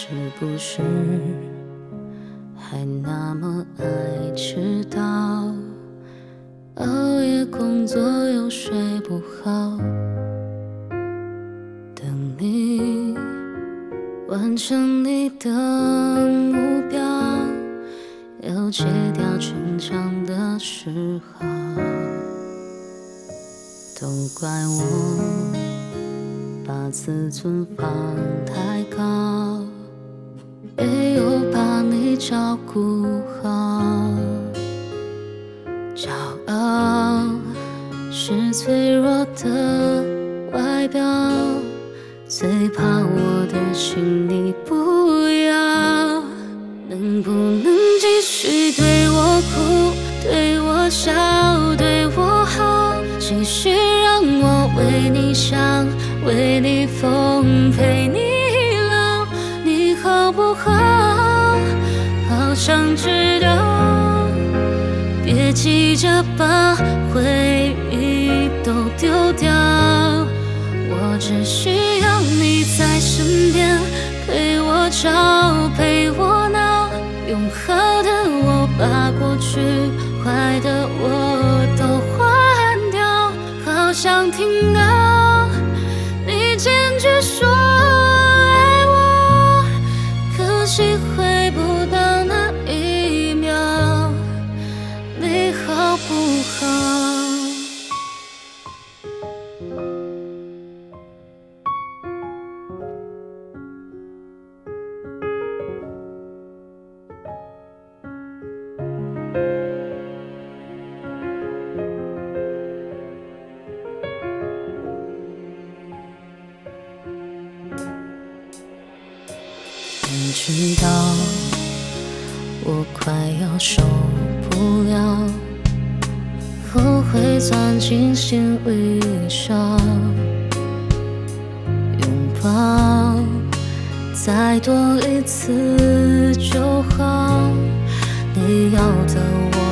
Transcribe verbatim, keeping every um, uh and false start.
不是还那么爱迟到？熬夜工作又睡不好，等你完成你的目标，又戒掉逞强的嗜好。都怪我把自尊放太高，没有把你照顾好。骄傲是脆弱的外表，最怕我的心你不要。能不能继续对我哭，对我笑，对我好，继续让我为你想，为你疯，陪你老，你好不好？好想知道，别急着把回忆都丢掉，我只需要你在身边，陪我吵，陪我闹，用好的我把过去坏的我都换掉。好想听到你坚决说爱我，可惜回不到那一秒，你好不好？你知道我快要受不了，后悔钻进心里烧，拥抱再多一次就好，你要的我